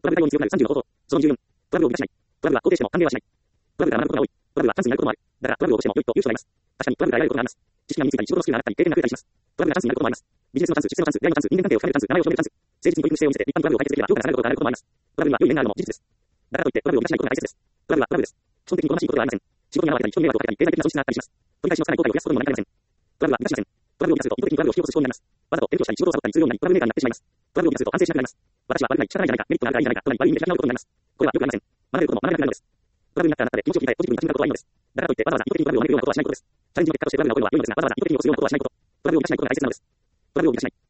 トラブル対応に強くなる30の方法。その24。トラブルを生み出しない。トラブルは肯定しても判明はしない。トラブルが学ぶことが多い。トラブルはチャンスになることもある。だからトラブルを起こしても良いという人がいます。確かにトラブルが得られることがあります。知識が身についたり仕事のスキルが上がったり経験が増えたりします。トラブルがチャンスになることもあります。ビジネスのチャンス、出世のチャンス、出会いのチャンス、人間関係を深めるチャンス、名前を広めるチャンス、誠実に取り組む姿勢を見せて一般トラブルを解決できれば評価されることがあることもあります。トラブルには良い面があるのも事実です。だからといってトラブルを生み出しないことが大切です。トラブルはトラブルです。基本的に好ましいことではありません。仕事に現れたり、人に迷惑をかけたり、経済的な損失があったりします。取り返しのつかない後悔を増やすことにもなりかねません。トラブルは生み出しません。トラブルを生み出すと意図的にトラブルを引き起こす思考になります。わざと勉強したり仕事をサボったりするようになり、トラブルメーカーになってしまいます。トラブルを生み出すと反省しなくなります。私は悪くない、仕方ないじゃないか、メリットがあるからいいじゃないか、となり悪い意味で開き直ることになります。これは良くありません。学べることも学べなくなるのです。トラブルになったあなたで気持ちを切り替え、ポジティブに立ち向かうことはいいのです。だからといってわざわざ意図的にトラブルを招くようなことはしないことです。チャレンジの結果としてトラブルが起こるのは良いのですが、わざわざ意図的に起こすようなことはしないこと。トラブルを生み出しないことが大切なのです。トラブルを生み出しない。